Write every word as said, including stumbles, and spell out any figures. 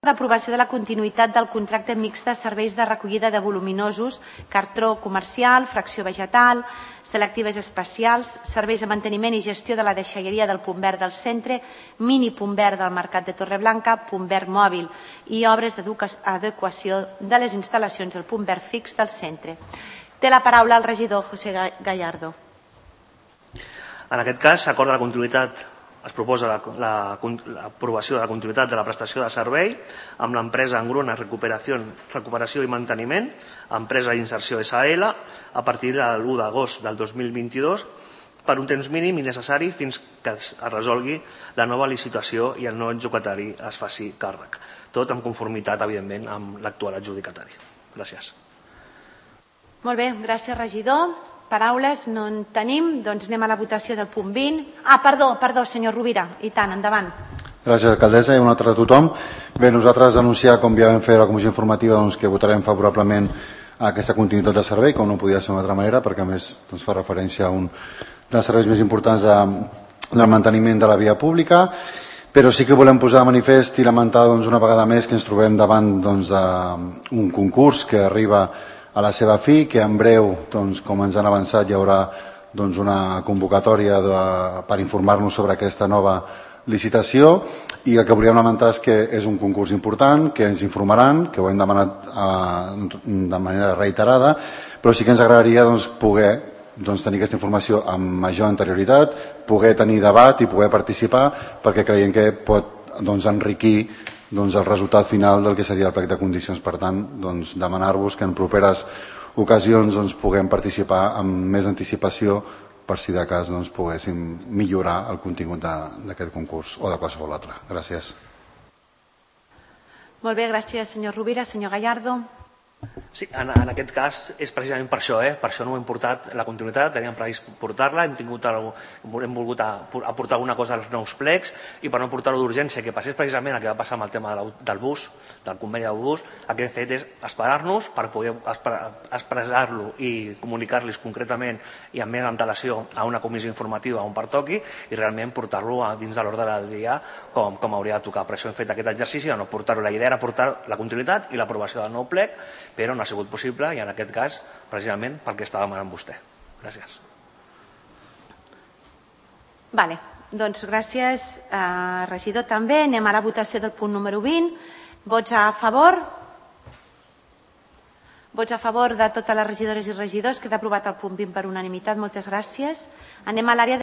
l'aprovació de la continuïtat del contracte mixt de serveis de recollida de voluminosos, cartró comercial, fracció vegetal, selectives especials, serveis de manteniment i gestió de la deixalleria del punt verd del centre, mini punt verd del Mercat de Torreblanca, punt verd mòbil i obres d'adequació de les instal·lacions del punt verd fix del centre. Té la paraula el regidor José Gallardo. En aquest cas, s'acorda la continuïtat es proposa l'aprovació de la continuïtat de la prestació de servei amb l'empresa Engruna Recuperació i Manteniment, empresa d'inserció S A L, a partir de l'u d'agost del dos mil vint-i-dos per un temps mínim i necessari fins que es resolgui la nova licitació i el nou adjudicatari es faci càrrec. Tot en conformitat, evidentment, amb l'actual adjudicatari. Gràcies. Molt bé, gràcies, regidor. Paraules no en tenim, doncs anem a la votació del punt vint. Ah, perdó, perdó, senyor Rovira. I tant, endavant. Gràcies, alcaldessa, i una altra a tothom. Bé, nosaltres anunciar, com ja vam fer a la comissió informativa, doncs, que votarem favorablement a aquesta continuïtat de servei, com no podia ser d'una altra manera, perquè a més doncs, fa referència a un dels serveis més importants de, del manteniment de la via pública, però sí que volem posar de manifest i lamentar doncs, una vegada més que ens trobem davant doncs, d'un concurs que arriba a la seva fi, que en breu, doncs, com ens han avançat, hi haurà doncs, una convocatòria de, per informar-nos sobre aquesta nova licitació, i el que volíem lamentar és que és un concurs important, que ens informaran, que ho hem demanat eh, de manera reiterada, però sí que ens agradaria doncs, poder doncs, tenir aquesta informació amb major anterioritat, poder tenir debat i poder participar, perquè creiem que pot doncs, enriquir doncs, el resultat final del que seria el plec de condicions. Per tant, doncs, demanar-vos que en properes ocasions doncs, puguem participar amb més anticipació per si de cas doncs, poguéssim millorar el contingut d'aquest concurs o de qualsevol altre. Gràcies. Molt bé, gràcies, senyor Rovira. Senyor Gallardo. Sí, en, en aquest cas és precisament per això, eh? Per això no hem portat la continuïtat, teníem previst portar-la, hem, tingut el, hem volgut aportar alguna cosa als nous plecs i per no portar-ho d'urgència, que passés precisament el que va passar amb el tema del bus, del conveni del bus, el que hem fet és esperar-nos per poder expressar-lo i comunicar-los concretament i amb més antelació a una comissió informativa on pertoqui i realment portar-lo dins de l'ordre del dia com, com hauria de tocar. Per això hem fet aquest exercici de no portar-ho. La idea era portar la continuïtat i l'aprovació del nou plec, però no ha sigut possible i en aquest cas precisament pel que està demanant vostè. Gràcies. Vale, doncs gràcies, eh, regidor també. Anem a la votació del punt número vint. Vots a favor? Vots a favor de totes les regidores i regidors. Queda aprovat el punt vint per unanimitat. Moltes gràcies. Anem a l'àrea de